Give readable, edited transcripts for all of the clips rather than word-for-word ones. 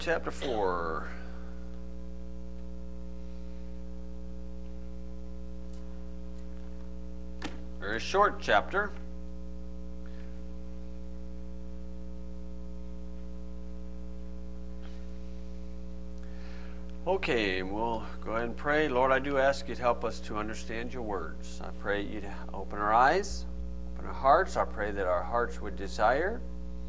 Chapter 4. Very short chapter. Okay, we'll go ahead and pray. Lord, I do ask you to help us to understand your words. I pray you to open our eyes, open our hearts. I pray that our hearts would desire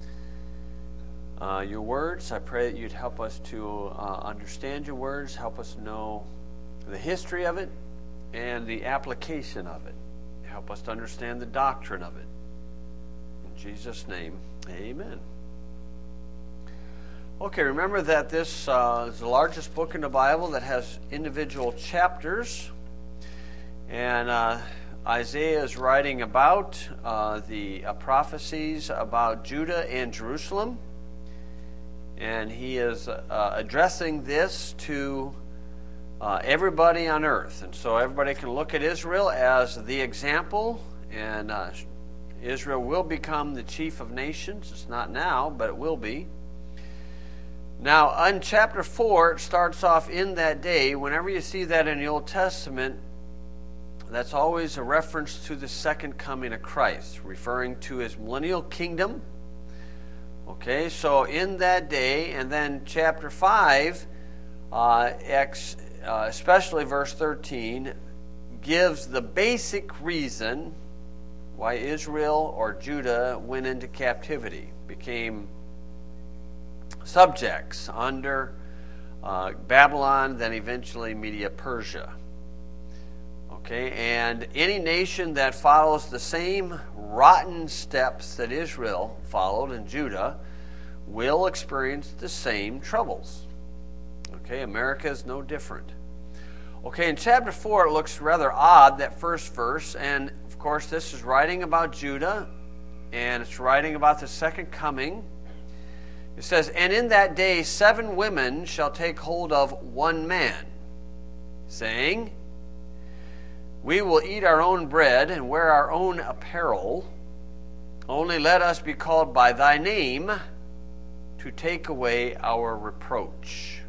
your words. I pray that you'd help us to understand your words, help us know the history of it and the application of it. Help us to understand the doctrine of it. In Jesus' name, amen. Okay, remember that this is the largest book in the Bible that has individual chapters. And Isaiah is writing about the prophecies about Judah and Jerusalem. And he is addressing this to everybody on earth. And so everybody can look at Israel as the example. And Israel will become the chief of nations. It's not now, but it will be. Now, in chapter 4, it starts off in that day. Whenever you see that in the Old Testament, that's always a reference to the second coming of Christ, referring to his millennial kingdom. Okay, so in that day, and then chapter 5, especially verse 13, gives the basic reason why Israel or Judah went into captivity, became subjects under Babylon, then eventually Media-Persia. Okay, and any nation that follows the same rotten steps that Israel followed and Judah will experience the same troubles. Okay, America is no different. Okay, in chapter 4 it looks rather odd, that first verse, and of course this is writing about Judah, and it's writing about the second coming. It says, "And in that day 7 women shall take hold of one man, saying, We will eat our own bread and wear our own apparel. Only let us be called by thy name to take away our reproach."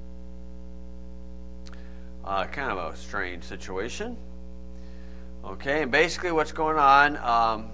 Kind of a strange situation. Okay, and basically what's going on,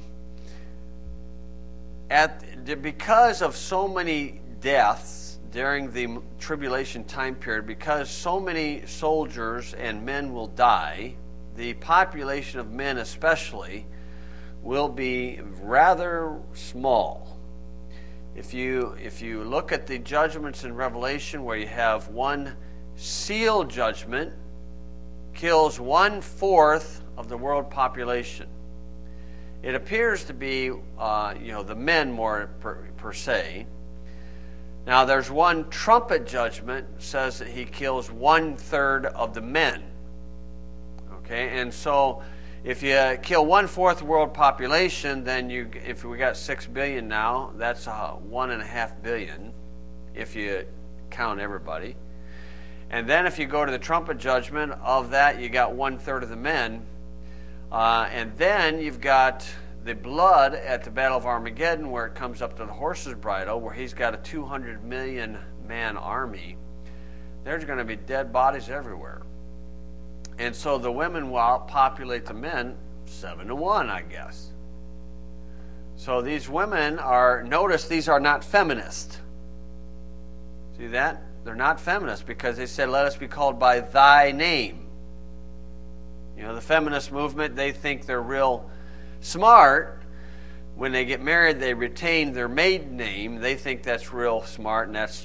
because of so many deaths during the tribulation time period, because so many soldiers and men will die, the population of men especially will be rather small. If you look at the judgments in Revelation, where you have one seal judgment kills 1/4 of the world population, it appears to be the men more per se. Now there's one trumpet judgment says that he kills 1/3 of the men. Okay, and so if you kill 1/4 world population, then if we got 6 billion now, that's 1.5 billion if you count everybody. And then if you go to the trumpet judgment, of that you got 1/3 of the men. And then you've got the blood at the Battle of Armageddon, where it comes up to the horse's bridle, where he's got a 200 million man army. There's going to be dead bodies everywhere. And so the women will outpopulate the men 7-1, I guess. So these women notice these are not feminist. See that? They're not feminist because they said, let us be called by thy name. The feminist movement, they think they're real smart. When they get married, they retain their maiden name. They think that's real smart, and that's,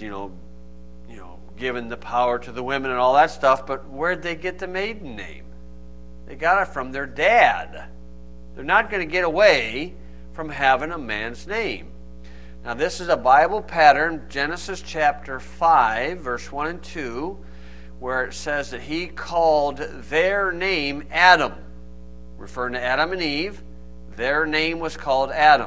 giving the power to the women and all that stuff. But where'd they get the maiden name? They got it from their dad. They're not going to get away from having a man's name. Now this is a Bible pattern, Genesis chapter 5, verse 1 and 2, where it says that he called their name Adam. Referring to Adam and Eve, their name was called Adam.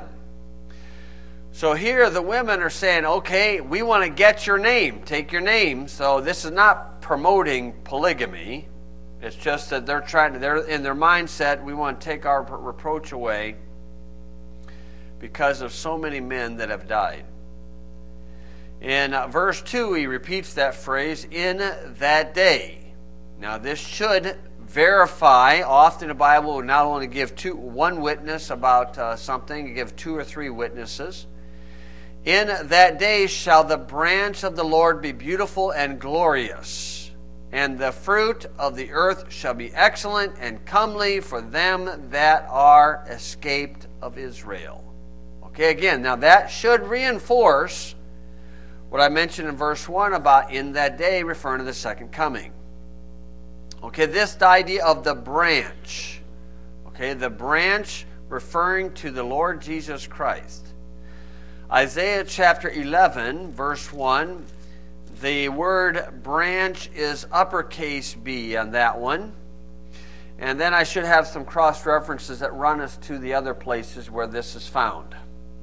So here the women are saying, okay, we want to get your name, take your name. So this is not promoting polygamy. It's just that they're in their mindset, we want to take our reproach away because of so many men that have died. In verse 2, he repeats that phrase, in that day. Now, this should verify. Often the Bible will not only give one witness about something, give 2 or 3 witnesses. In that day shall the branch of the Lord be beautiful and glorious, and the fruit of the earth shall be excellent and comely for them that are escaped of Israel. Okay, again, now that should reinforce what I mentioned in verse 1 about in that day, referring to the second coming. Okay, this idea of the branch. Okay, the branch referring to the Lord Jesus Christ. Isaiah chapter 11, verse 1, the word branch is uppercase B on that one. And then I should have some cross-references that run us to the other places where this is found.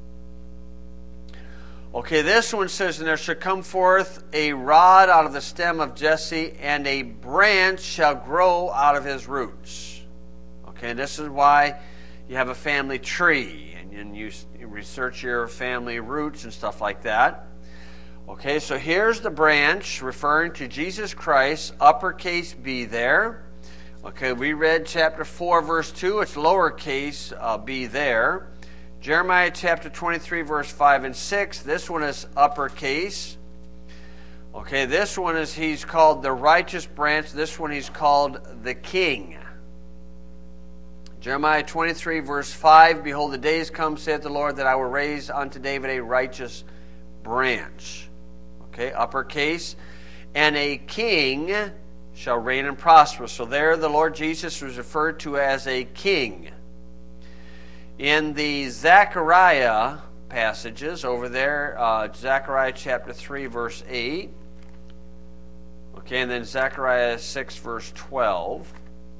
Okay, this one says, and there shall come forth a rod out of the stem of Jesse, and a branch shall grow out of his roots. Okay, this is why you have a family tree, and you research your family roots and stuff like that. Okay, so here's the branch referring to Jesus Christ, uppercase B there. Okay, we read chapter 4, verse 2. It's lowercase b there. Jeremiah chapter 23, verse 5 and 6. This one is uppercase. Okay, this one is, he's called the righteous branch. This one he's called the king. Jeremiah 23, verse 5. Behold, the days come, saith the Lord, that I will raise unto David a righteous branch. Okay, uppercase. And a king shall reign and prosper. So there the Lord Jesus was referred to as a king. In the Zechariah passages over there, Zechariah chapter 3, verse 8. Okay, and then Zechariah 6, verse 12.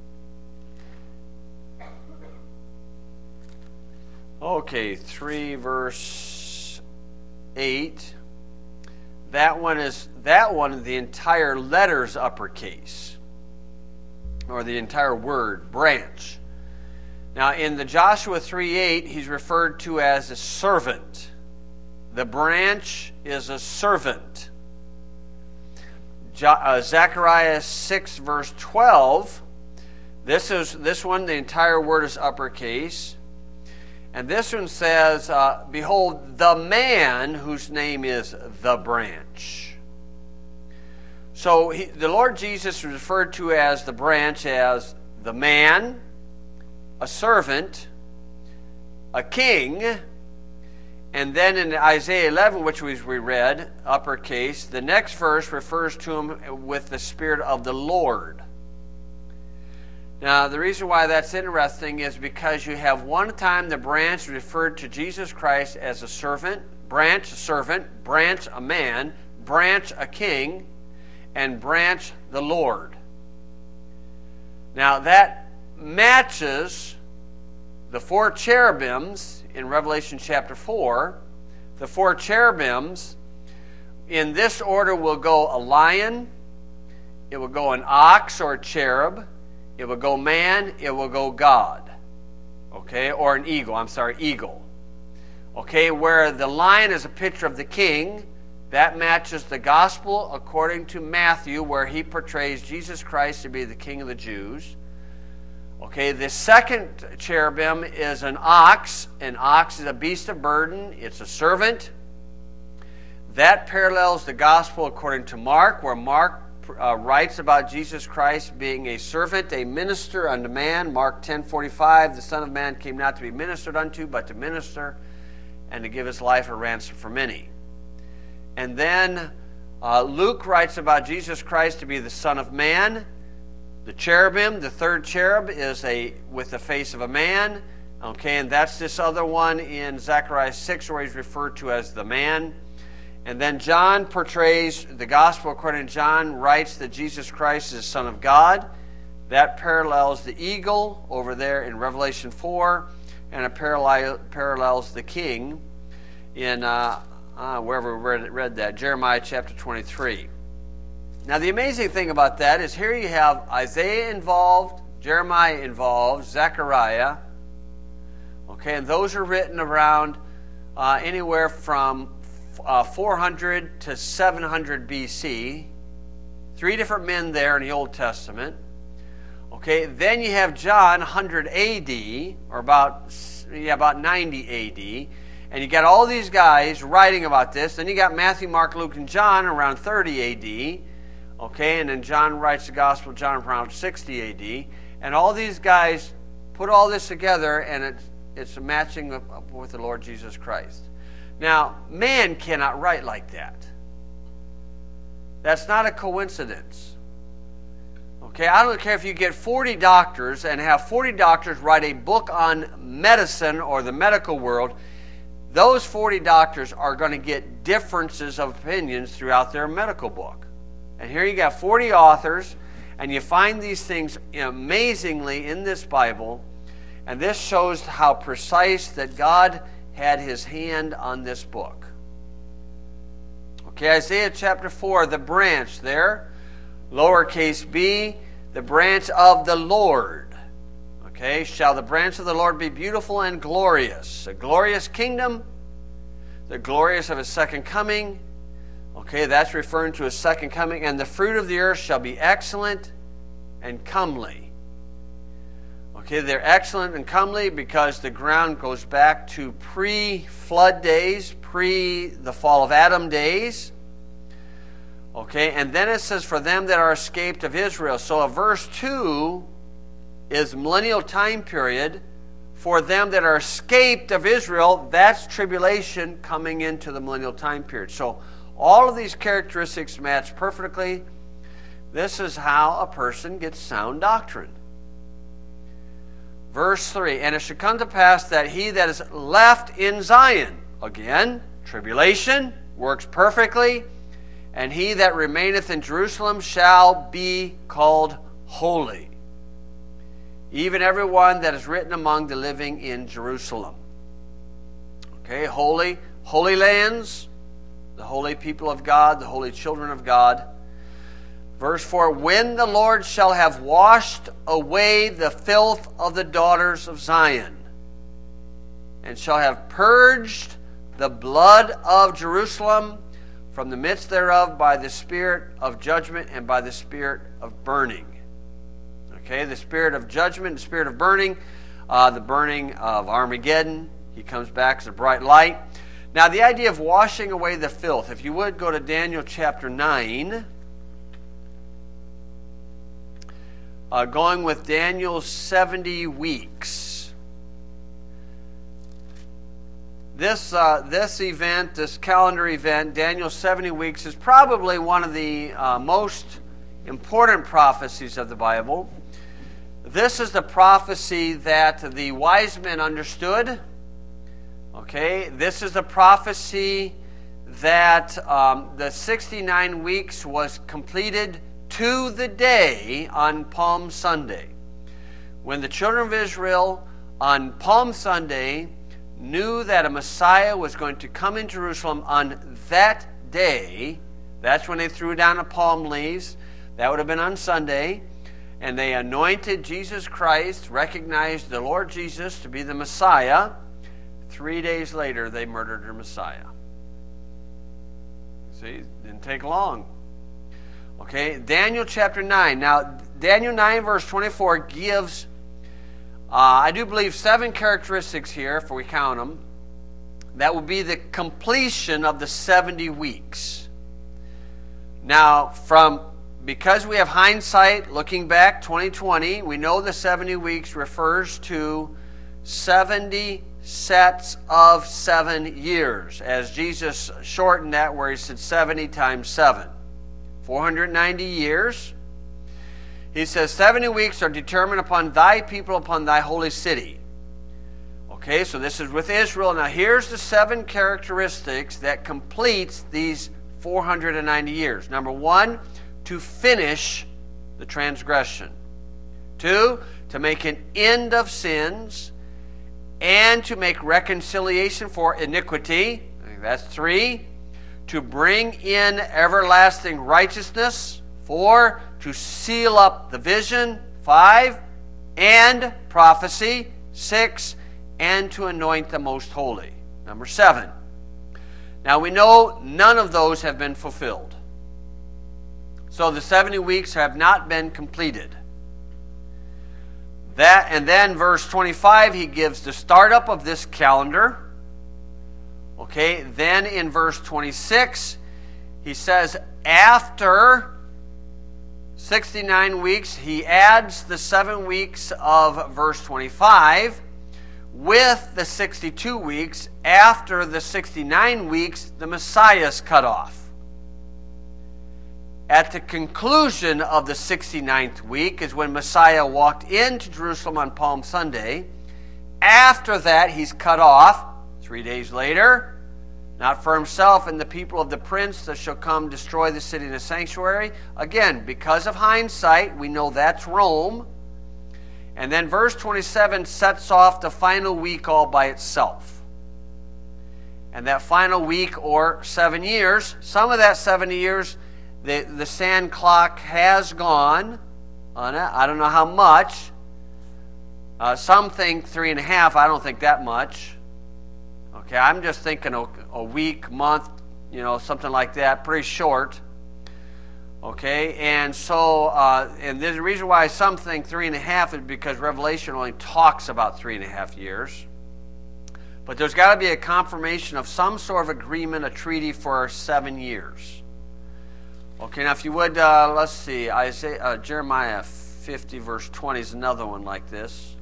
Okay, 3, verse 8. That one, the entire letter's uppercase, or the entire word, branch. Now, in the Joshua 3:8, he's referred to as a servant. The branch is a servant. Zechariah 6, verse 12, this one, the entire word is uppercase. And this one says, behold, the man whose name is the branch. So the Lord Jesus is referred to as the branch as the man, a servant, a king, and then in Isaiah 11, which we read, uppercase, the next verse refers to him with the Spirit of the Lord. Now, the reason why that's interesting is because you have one time the branch referred to Jesus Christ as a servant, branch a man, branch a king, and branch the Lord. Now, that matches the 4 cherubims in Revelation chapter 4. The 4 cherubims, in this order, will go a lion, it will go an ox or a cherub, it will go man, it will go God. Okay, or an eagle, eagle. Okay, where the lion is a picture of the king, that matches the gospel according to Matthew, where he portrays Jesus Christ to be the King of the Jews. Okay, the second cherubim is an ox. An ox is a beast of burden. It's a servant. That parallels the gospel according to Mark, where Mark writes about Jesus Christ being a servant, a minister unto man. Mark 10:45, the Son of Man came not to be ministered unto, but to minister and to give his life a ransom for many. And then Luke writes about Jesus Christ to be the Son of Man. The cherubim, the third cherub, is with the face of a man. Okay, and that's this other one in Zechariah 6, where he's referred to as the man. And then John portrays, the gospel according to John, writes that Jesus Christ is the Son of God. That parallels the eagle over there in Revelation 4, and it parallels the king in wherever we read that, Jeremiah chapter 23. Now, the amazing thing about that is here you have Isaiah involved, Jeremiah involved, Zechariah. Okay, and those are written around anywhere from 400 to 700 BC. 3 different men there in the Old Testament. Okay, then you have John, 100 AD, or about 90 AD. And you got all these guys writing about this. Then you got Matthew, Mark, Luke, and John around 30 AD. Okay, and then John writes the Gospel of John around 60 AD. And all these guys put all this together, and it's matching up with the Lord Jesus Christ. Now, man cannot write like that. That's not a coincidence. Okay, I don't care if you get 40 doctors and have 40 doctors write a book on medicine or the medical world. Those 40 doctors are going to get differences of opinions throughout their medical book. And here you got 40 authors, and you find these things amazingly in this Bible, and this shows how precise that God had his hand on this book. Okay, Isaiah chapter 4, the branch there, lowercase b, the branch of the Lord. Okay, shall the branch of the Lord be beautiful and glorious? A glorious kingdom, the glorious of his second coming. Okay, that's referring to his second coming. And the fruit of the earth shall be excellent and comely. Okay, they're excellent and comely because the ground goes back to pre-flood days, pre the fall of Adam days. Okay, and then it says, for them that are escaped of Israel. So verse 2 is millennial time period. For them that are escaped of Israel, that's tribulation coming into the millennial time period. So all of these characteristics match perfectly. This is how a person gets sound doctrine. Verse 3, and it shall come to pass that he that is left in Zion, again, tribulation, works perfectly, and he that remaineth in Jerusalem shall be called holy, even every one that is written among the living in Jerusalem. Okay, holy, holy lands, the holy people of God, the holy children of God. Verse 4, when the Lord shall have washed away the filth of the daughters of Zion, and shall have purged the blood of Jerusalem from the midst thereof by the spirit of judgment and by the spirit of burning. Okay, the spirit of judgment, the spirit of burning, the burning of Armageddon. He comes back as a bright light. Now, the idea of washing away the filth, if you would go to Daniel chapter 9, going with Daniel's 70 weeks. This event, this calendar event, Daniel's 70 weeks, is probably one of the most important prophecies of the Bible. This is the prophecy that the wise men understood. Okay, this is the prophecy that the 69 weeks was completed to the day on Palm Sunday. When the children of Israel on Palm Sunday knew that a Messiah was going to come in Jerusalem on that day, that's when they threw down the palm leaves. That would have been on Sunday. And they anointed Jesus Christ, recognized the Lord Jesus to be the Messiah. 3 days later, they murdered their Messiah. See, it didn't take long. Okay, Daniel chapter 9. Now, Daniel 9 verse 24 gives, I do believe, 7 characteristics here, if we count them. That will be the completion of the 70 weeks. Now, because we have hindsight, looking back, 2020, we know the 70 weeks refers to 70 sets of 7 years, as Jesus shortened that where he said 70 times 7. 490 years. He says 70 weeks are determined upon thy people, upon thy holy city. Okay, so this is with Israel. Now here's the 7 characteristics that completes these 490 years. Number 1, to finish the transgression. 2, to make an end of sins and to make reconciliation for iniquity. That's 3. To bring in everlasting righteousness. 4, to seal up the vision. 5, and prophecy. 6, and to anoint the most holy. Number 7. Now we know none of those have been fulfilled. So the 70 weeks have not been completed. And then verse 25, he gives the startup of this calendar. Okay, then in verse 26, he says after 69 weeks, he adds the 7 weeks of verse 25 with the 62 weeks. After the 69 weeks, the Messiah is cut off. At the conclusion of the 69th week is when Messiah walked into Jerusalem on Palm Sunday. After that, he's cut off 3 days later, not for himself and the people of the prince that shall come destroy the city and the sanctuary. Again, because of hindsight, we know that's Rome. And then verse 27 sets off the final week all by itself. And that final week, or 7 years, some of that 70 years, the sand clock has gone on it. I don't know how much. Some think 3.5. I don't think that much. Okay, I'm just thinking a week, month, something like that. Pretty short. Okay, and so, and there's a reason why some think 3.5 is because Revelation only talks about 3.5 years. But there's got to be a confirmation of some sort of agreement, a treaty for 7 years. Okay, now if you would, let's see, Jeremiah 50 verse 20 is another one like this.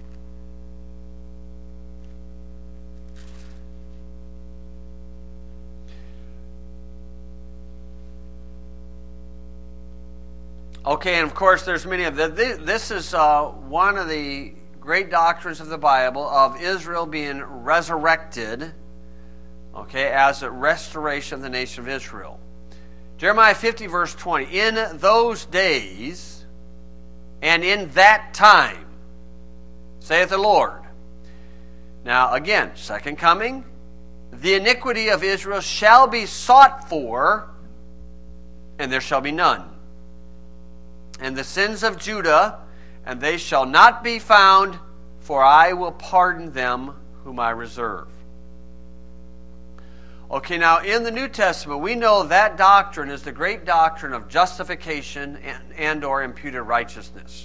Okay, and of course there's many of them. This is one of the great doctrines of the Bible of Israel being resurrected, okay, as a restoration of the nation of Israel. Jeremiah 50 verse 20, in those days and in that time, saith the Lord. Now again, second coming, the iniquity of Israel shall be sought for, and there shall be none. And the sins of Judah, and they shall not be found, for I will pardon them whom I reserve. Okay, now in the New Testament, we know that doctrine is the great doctrine of justification and or imputed righteousness.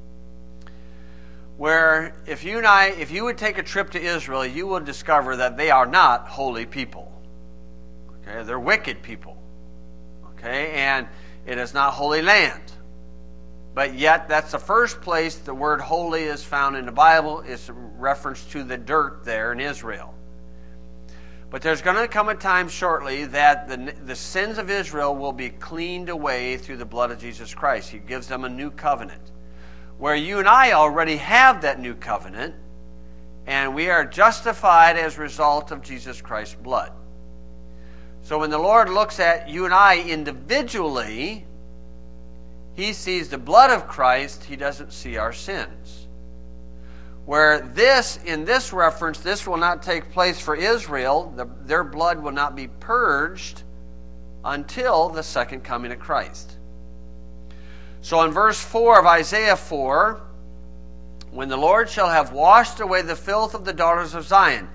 Where if you would take a trip to Israel, you will discover that they are not holy people. Okay, they're wicked people. Okay, and it is not holy land. But yet, that's the first place the word holy is found in the Bible. It's a reference to the dirt there in Israel. But there's going to come a time shortly that the sins of Israel will be cleaned away through the blood of Jesus Christ. He gives them a new covenant. Where you and I already have that new covenant, and we are justified as a result of Jesus Christ's blood. So when the Lord looks at you and I individually, He sees the blood of Christ. He doesn't see our sins. Where in this reference, this will not take place for Israel. Their blood will not be purged until the second coming of Christ. So in verse 4 of Isaiah 4, when the Lord shall have washed away the filth of the daughters of Zion,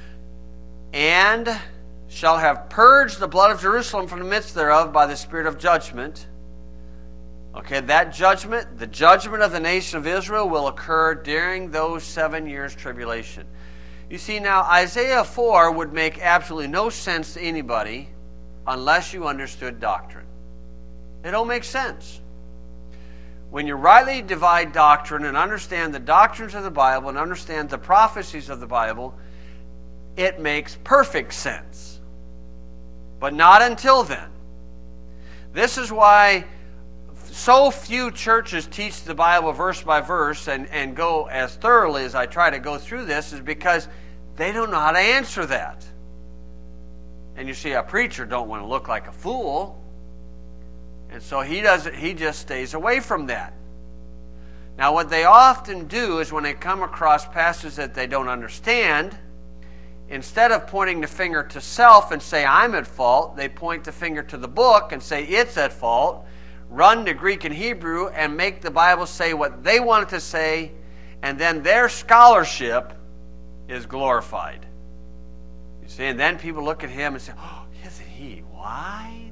and shall have purged the blood of Jerusalem from the midst thereof by the spirit of judgment. Okay, that judgment, the judgment of the nation of Israel, will occur during those 7 years tribulation. You see, now Isaiah 4 would make absolutely no sense to anybody unless you understood doctrine. It don't make sense. When you rightly divide doctrine and understand the doctrines of the Bible and understand the prophecies of the Bible, it makes perfect sense. But not until then. This is why so few churches teach the Bible verse by verse and go as thoroughly as I try to go through this, is because they don't know how to answer that. And you see, a preacher don't want to look like a fool. And so he just stays away from that. Now what they often do is when they come across passages that they don't understand, instead of pointing the finger to self and say, I'm at fault, they point the finger to the book and say, it's at fault, run to Greek and Hebrew and make the Bible say what they want it to say, and then their scholarship is glorified. You See, and then people look at him and say, oh, isn't he wise?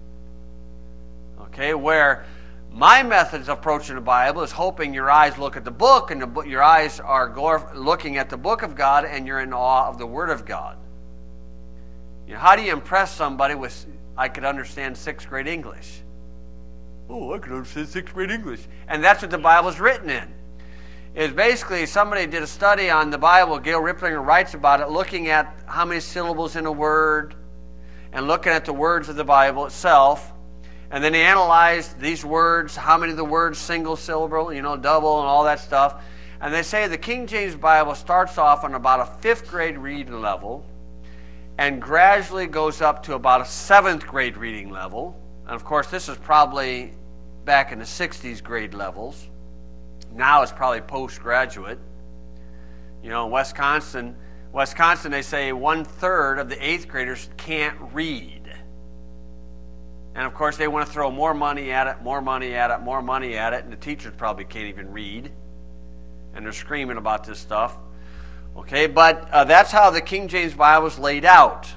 Okay, where my methods of approaching the Bible is hoping your eyes look at the book, and your eyes are looking at the book of God, and you're in awe of the Word of God. You know, how do you impress somebody with, I could understand 6th grade English? Oh, I could understand 6th grade English. And that's what the Bible is written in. It's basically, somebody did a study on the Bible, Gail Riplinger writes about it, looking at how many syllables in a word, and looking at the words of the Bible itself. And then he analyzed these words, how many of the words single syllable, double and all that stuff. And they say the King James Bible starts off on about a 5th grade reading level and gradually goes up to about a 7th grade reading level. And of course, this is probably back in the 60s grade levels. Now it's probably postgraduate. In Wisconsin, they say 1/3 of the 8th graders can't read. And of course, they want to throw more money at it, and the teachers probably can't even read. And they're screaming about this stuff. Okay, but that's how the King James Bible is laid out.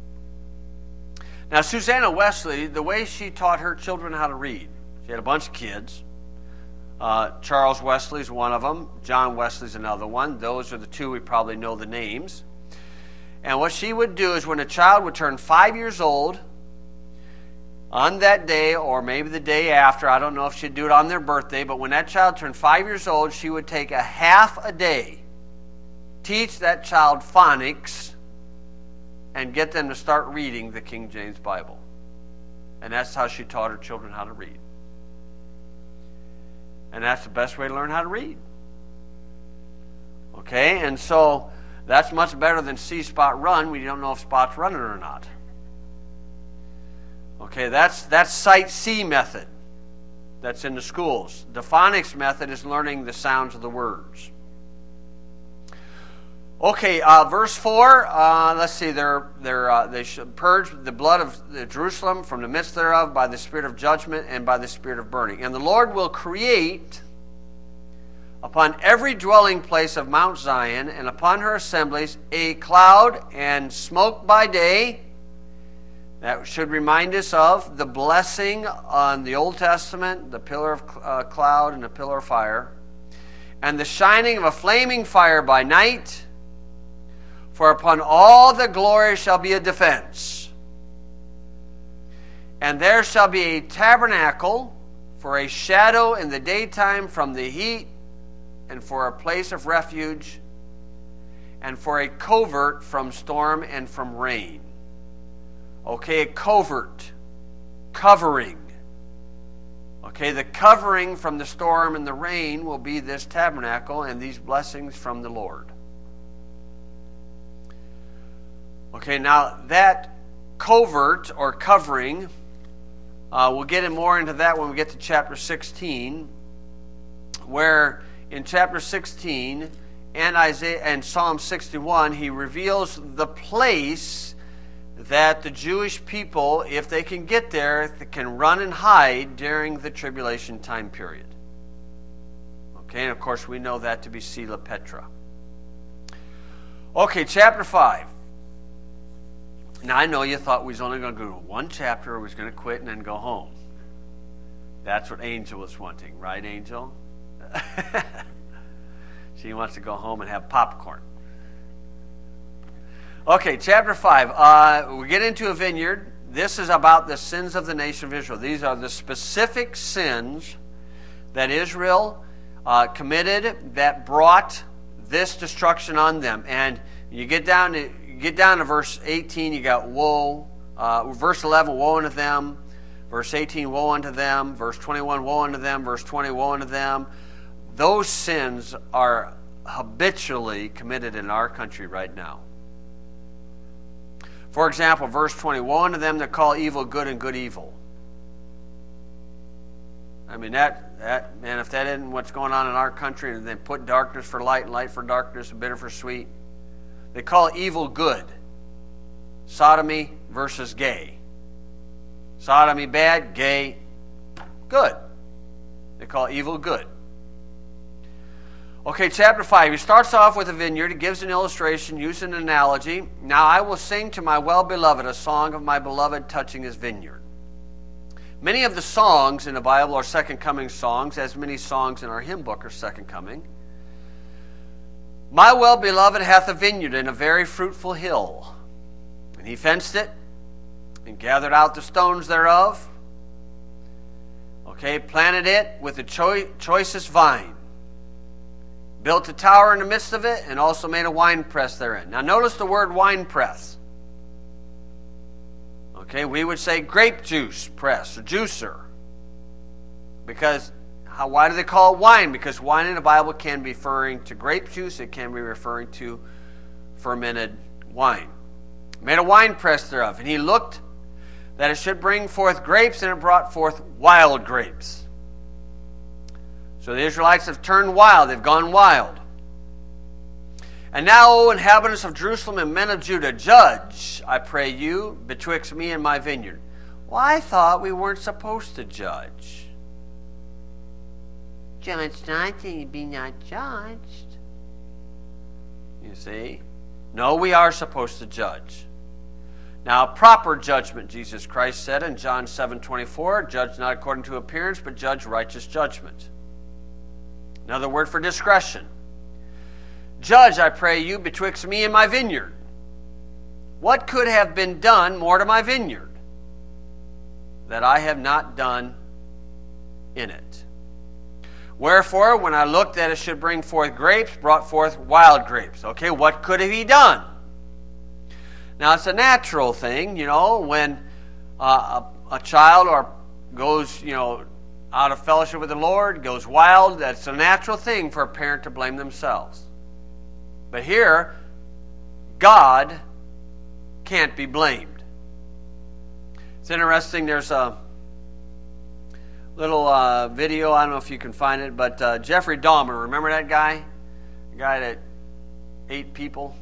Now, Susanna Wesley, the way she taught her children how to read, she had a bunch of kids. Charles Wesley's one of them. John Wesley's another one. Those are the two we probably know the names. And what she would do is when a child would turn 5 years old, on that day, or maybe the day after, I don't know if she'd do it on their birthday, but when that child turned 5 years old, she would take a half a day, teach that child phonics, and get them to start reading the King James Bible. And that's how she taught her children how to read. And that's the best way to learn how to read. Okay, and so that's much better than see Spot run. We don't know if Spot's running or not. Okay, that's sight-see method. That's in the schools. The phonics method is learning the sounds of the words. Okay, verse 4. Let's see. They should purge the blood of Jerusalem from the midst thereof by the spirit of judgment and by the spirit of burning. And the Lord will create upon every dwelling place of Mount Zion and upon her assemblies a cloud and smoke by day. That should remind us of the blessing on the Old Testament, the pillar of cloud and the pillar of fire, and the shining of a flaming fire by night. For upon all the glory shall be a defense. And there shall be a tabernacle for a shadow in the daytime from the heat, and for a place of refuge, and for a covert from storm and from rain. Okay, a covert, covering. Okay, the covering from the storm and the rain will be this tabernacle and these blessings from the Lord. Okay, now that covert or covering, we'll get more into that when we get to chapter 16, where in chapter 16 and Isaiah and Psalm 61, he reveals the place that the Jewish people, if they can get there, can run and hide during the tribulation time period. Okay, and of course we know that to be Sela Petra. Okay, chapter 5. Now I know you thought we was only going to go to one chapter, or we was going to quit and then go home. That's what Angel was wanting, right, Angel? She wants to go home and have popcorn. Okay, chapter 5. We get into a vineyard. This is about the sins of the nation of Israel. These are the specific sins that Israel committed that brought this destruction on them. And you get down to verse 18, you got woe. Verse 11, woe unto them. Verse 18, woe unto them. Verse 21, woe unto them. Verse 20, woe unto them. Those sins are habitually committed in our country right now. For example, verse 20, woe unto them that call evil good and good evil. I mean, man, if that isn't what's going on in our country, and they put darkness for light and light for darkness and bitter for sweet. They call evil good. Sodomy versus gay. Sodomy bad, gay good. They call evil good. Okay, chapter 5. He starts off with a vineyard. He gives an illustration, using an analogy. Now I will sing to my well-beloved a song of my beloved touching his vineyard. Many of the songs in the Bible are second coming songs, as many songs in our hymn book are second coming. My well-beloved hath a vineyard in a very fruitful hill, and he fenced it and gathered out the stones thereof. Okay, planted it with the choicest vine. Built a tower in the midst of it, and also made a wine press therein. Now notice the word wine press. Okay, we would say grape juice press or juicer. Because, why do they call it wine? Because wine in the Bible can be referring to grape juice. It can be referring to fermented wine. Made a wine press thereof. And he looked that it should bring forth grapes, and it brought forth wild grapes. So the Israelites have turned wild. They've gone wild. And now, O inhabitants of Jerusalem and men of Judah, judge, I pray you, betwixt me and my vineyard. Well, I thought we weren't supposed to judge. Judge not, and you be not judged. You see? No, we are supposed to judge. Now, proper judgment, Jesus Christ said in John 7:24, judge not according to appearance, but judge righteous judgment. Another word for discretion. Judge, I pray you, betwixt me and my vineyard. What could have been done more to my vineyard that I have not done in it? Wherefore, when I looked that it should bring forth grapes, brought forth wild grapes. Okay, what could have he done? Now, it's a natural thing, when a child goes, out of fellowship with the Lord, goes wild. That's a natural thing for a parent to blame themselves. But here, God can't be blamed. It's interesting, there's a little video, I don't know if you can find it, but Jeffrey Dahmer, remember that guy? The guy that ate people,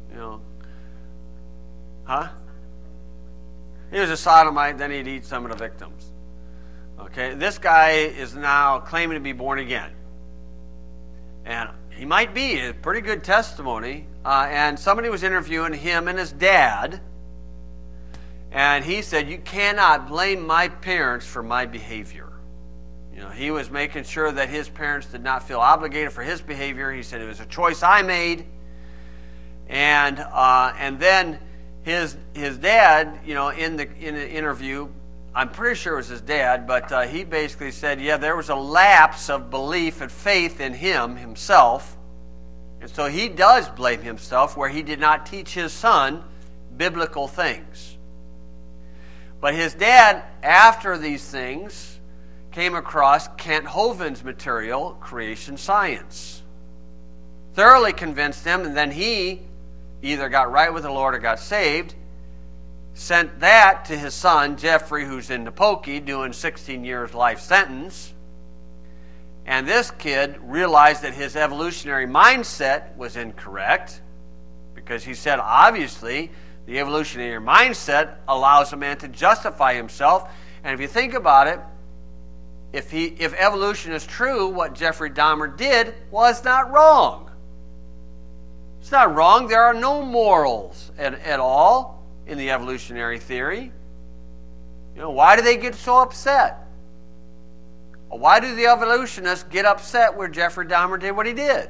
Huh? He was a sodomite, then he'd eat some of the victims. Okay, this guy is now claiming to be born again. And he might be a pretty good testimony. And somebody was interviewing him and his dad. And he said, you cannot blame my parents for my behavior. He was making sure that his parents did not feel obligated for his behavior. He said it was a choice I made. And then his dad, in the interview, I'm pretty sure it was his dad, but he basically said, there was a lapse of belief and faith in himself. And so he does blame himself where he did not teach his son biblical things. But his dad, after these things, came across Kent Hovind's material, Creation Science. Thoroughly convinced him, and then he either got right with the Lord or got saved. Sent that to his son, Jeffrey, who's in the pokey, doing 16 years life sentence. And this kid realized that his evolutionary mindset was incorrect, because he said, obviously, the evolutionary mindset allows a man to justify himself. And if you think about it, if evolution is true, what Jeffrey Dahmer did was not wrong. It's not wrong. There are no morals at all in the evolutionary theory. Why do they get so upset? Why do the evolutionists get upset where Jeffrey Dahmer did what he did?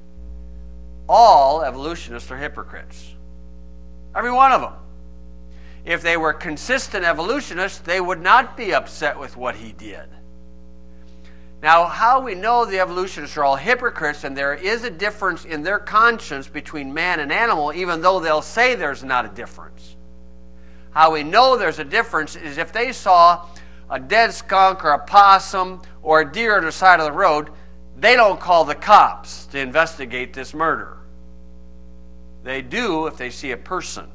All evolutionists are hypocrites. Every one of them. If they were consistent evolutionists, they would not be upset with what he did. Now, how we know the evolutionists are all hypocrites and there is a difference in their conscience between man and animal, even though they'll say there's not a difference. How we know there's a difference is if they saw a dead skunk or a possum or a deer on the side of the road, they don't call the cops to investigate this murder. They do if they see a person.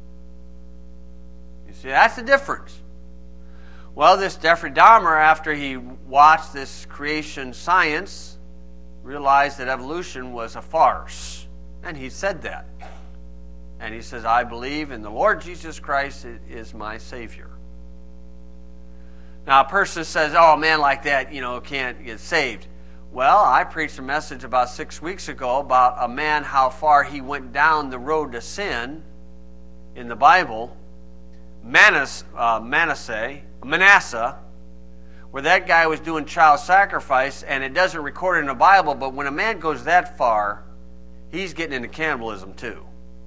You see, that's the difference. Well, this Jeffrey Dahmer, after he watched this Creation Science, realized that evolution was a farce. And he said that. And he says, I believe in the Lord Jesus Christ is my Savior. Now, a person says, oh, a man like that, can't get saved. Well, I preached a message about 6 weeks ago about a man, how far he went down the road to sin in the Bible. Manasseh, where that guy was doing child sacrifice, and it doesn't record it in the Bible, but when a man goes that far, he's getting into cannibalism too.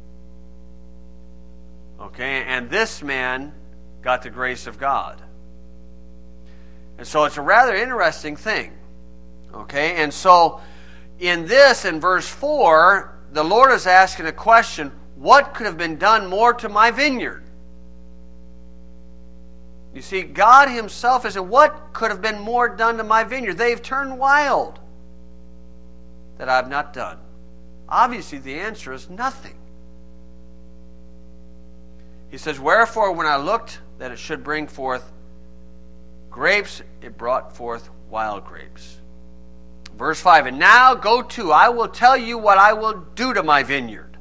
Okay, and this man got the grace of God. And so it's a rather interesting thing. Okay, and so in verse 4, the Lord is asking a question: what could have been done more to my vineyard? You see, God himself is saying, what could have been more done to my vineyard? They've turned wild that I've not done. Obviously, the answer is nothing. He says, wherefore, when I looked that it should bring forth grapes, it brought forth wild grapes. Verse 5, and now go to, I will tell you what I will do to my vineyard.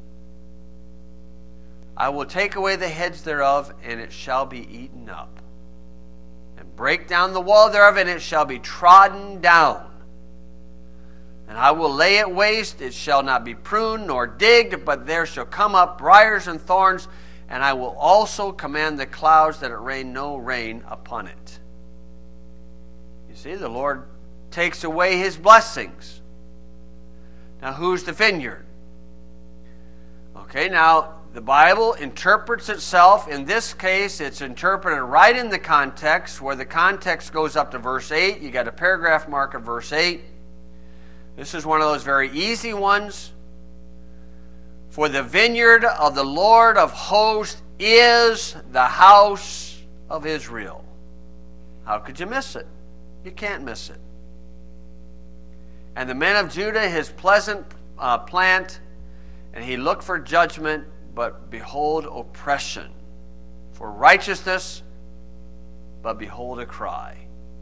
I will take away the heads thereof, and it shall be eaten up. And break down the wall thereof, and it shall be trodden down. And I will lay it waste, it shall not be pruned nor digged, but there shall come up briars and thorns, and I will also command the clouds that it rain no rain upon it. You see, the Lord takes away his blessings. Now, who's the vineyard? Okay, now, the Bible interprets itself. In this case, it's interpreted right in the context, where the context goes up to verse 8. You got a paragraph mark at verse 8. This is one of those very easy ones. For the vineyard of the Lord of hosts is the house of Israel. How could you miss it? You can't miss it. And the men of Judah, his pleasant plant, and he looked for judgment, but behold oppression. For righteousness, but behold a cry.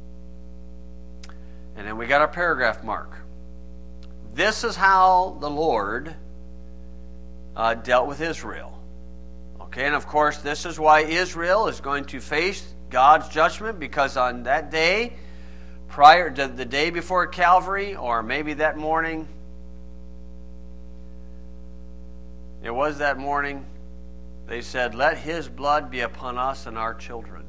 And then we got our paragraph mark. This is how the Lord dealt with Israel. Okay, and of course, this is why Israel is going to face God's judgment, because on that day, prior to the day before Calvary, or maybe that morning, it was that morning, they said, let his blood be upon us and our children.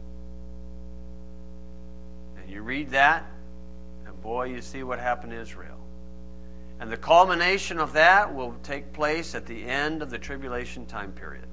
And you read that, and boy, you see what happened to Israel. And the culmination of that will take place at the end of the tribulation time period.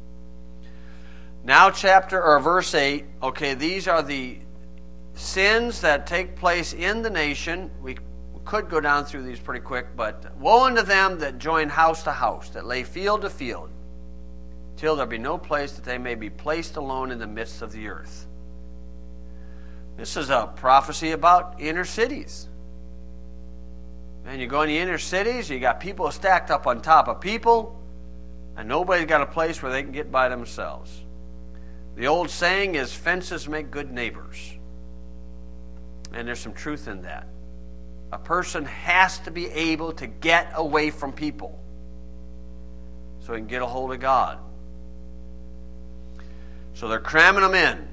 Now verse 8, okay, these are the sins that take place in the nation. We could go down through these pretty quick, but woe unto them that join house to house, that lay field to field, till there be no place that they may be placed alone in the midst of the earth. This is a prophecy about inner cities. And you go in the inner cities, you got people stacked up on top of people, and nobody's got a place where they can get by themselves. The old saying is, fences make good neighbors. And there's some truth in that. A person has to be able to get away from people so he can get a hold of God. So they're cramming them in.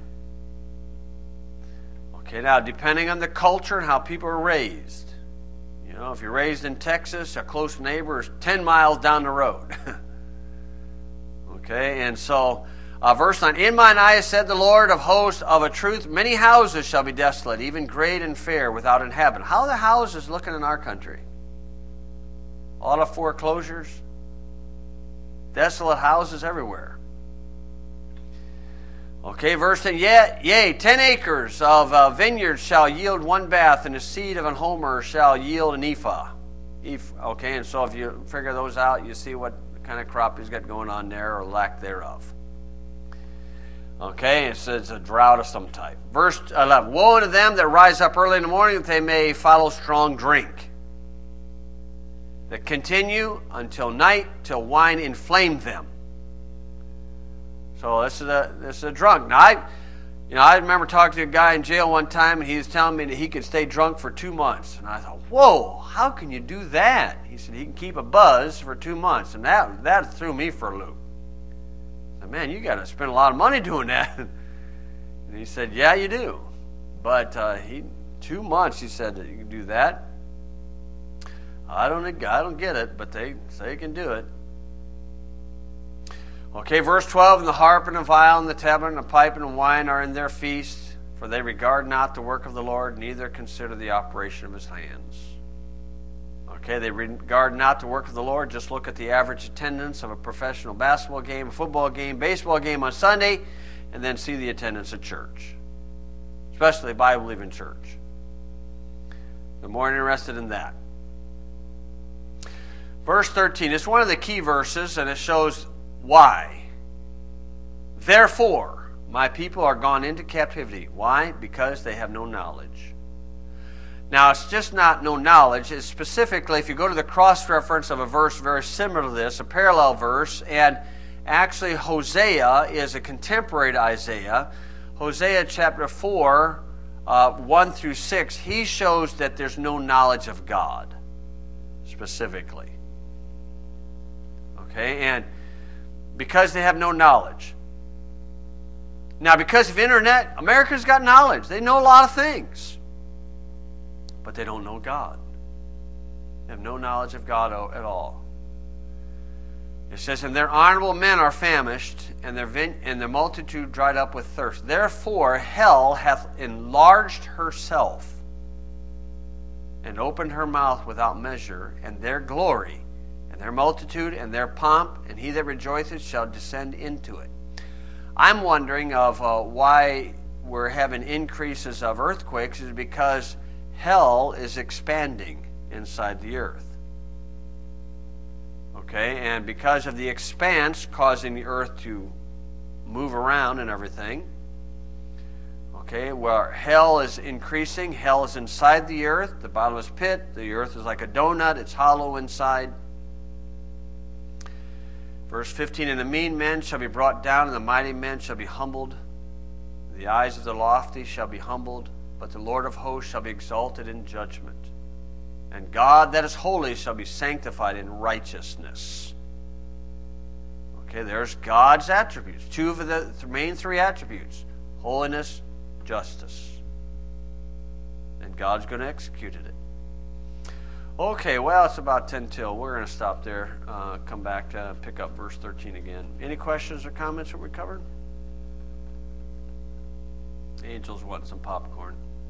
Okay, now depending on the culture and how people are raised. You know, if you're raised in Texas, a close neighbor is 10 miles down the road. Okay, and so verse 9, in mine eyes said the Lord of hosts, of a truth many houses shall be desolate, even great and fair, without inhabitant. How are the houses looking in our country? A lot of foreclosures, desolate houses everywhere. Okay, verse 10, yea, 10 acres of vineyards shall yield one bath, and the seed of an homer shall yield an ephah. Okay, and so if you figure those out, you see what kind of crop he's got going on there, or lack thereof. Okay, it says a drought of some type. Verse 11, woe unto them that rise up early in the morning, that they may follow strong drink, that continue until night, till wine inflame them. So this is a drunk. Now I remember talking to a guy in jail one time, and he was telling me that he could stay drunk for 2 months. And I thought, whoa, how can you do that? He said he can keep a buzz for 2 months, and that threw me for a loop. I said, man, you got to spend a lot of money doing that. And he said, yeah, you do. But 2 months, he said that you can do that. I don't get it, but they can do it. Okay, verse 12, and the harp and the viol and the tablet and the pipe and the wine are in their feast, for they regard not the work of the Lord, neither consider the operation of his hands. Okay, they regard not the work of the Lord. Just look at the average attendance of a professional basketball game, a football game, baseball game on Sunday, and then see the attendance at church, especially a Bible-believing church. They're more interested in that. Verse 13, it's one of the key verses, and it shows why. Therefore, my people are gone into captivity. Why? Because they have no knowledge. Now, it's just not no knowledge. It's specifically, if you go to the cross-reference of a verse very similar to this, a parallel verse, and actually Hosea is a contemporary to Isaiah. Hosea chapter 4, 1 through 6, he shows that there's no knowledge of God, specifically. Okay, and because they have no knowledge. Now, because of internet, America's got knowledge. They know a lot of things. But they don't know God. They have no knowledge of God at all. It says, and their honorable men are famished, and their multitude dried up with thirst. Therefore hell hath enlarged herself, and opened her mouth without measure, and their glory, and their multitude, and their pomp, and he that rejoiceth shall descend into it. I'm wondering of why we're having increases of earthquakes is because hell is expanding inside the earth. Okay, and because of the expanse causing the earth to move around and everything, okay, where hell is increasing, hell is inside the earth, the bottomless pit, the earth is like a donut, it's hollow inside. Verse 15, and the mean men shall be brought down, and the mighty men shall be humbled. The eyes of the lofty shall be humbled, but the Lord of hosts shall be exalted in judgment. And God that is holy shall be sanctified in righteousness. Okay, there's God's attributes. Two of the main three attributes. Holiness, justice. And God's going to execute it. Okay, well, it's about 10 till. We're going to stop there. Come back to pick up verse 13 again. Any questions or comments that we covered? Angel's wanting some popcorn.